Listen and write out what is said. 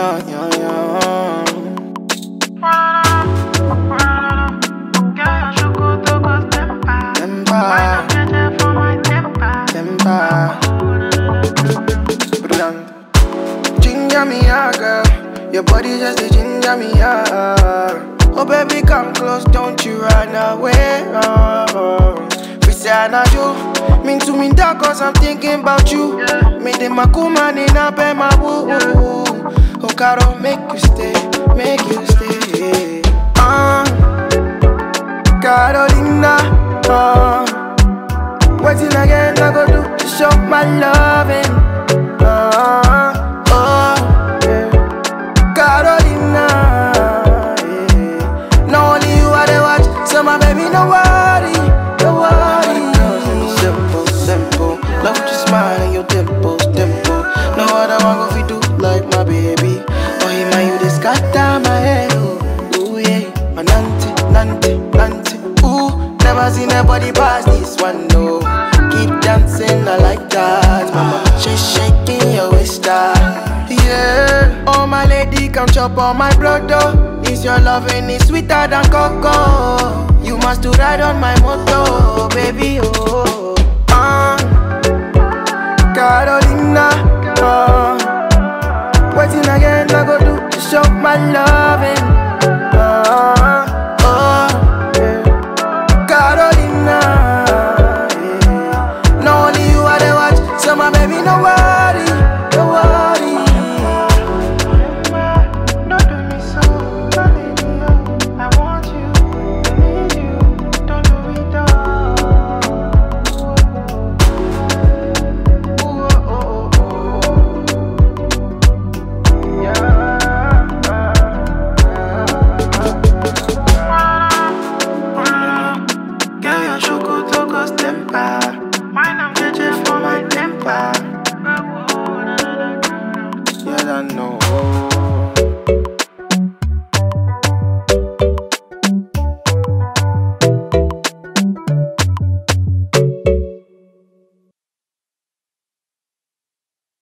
Ginger me, yeah, girl. Your body just a ginger me, yeah. Oh, baby, come close, don't you run away. We say I not you. Mean to me dark, cause I'm thinking about you. Me de makuman in a bed, my woo. Oh, Caro, make you stay. Carolina, waiting again, I go do to show my loving. Carolina, yeah. No only you are the watch, so my baby, no worry. Simple, love your smile and your dimples. No other one go fi do like my baby. Oh, he man, you just scatter my head. Ooh, yeah, my nanti. Ooh, never seen nobody pass this one, no. Keep dancing, I like that. Mama, shaking your waist, yeah. Oh, my lady, come chop on my blood, though. Is your loving is sweeter than cocoa? You must to ride on my motor, baby.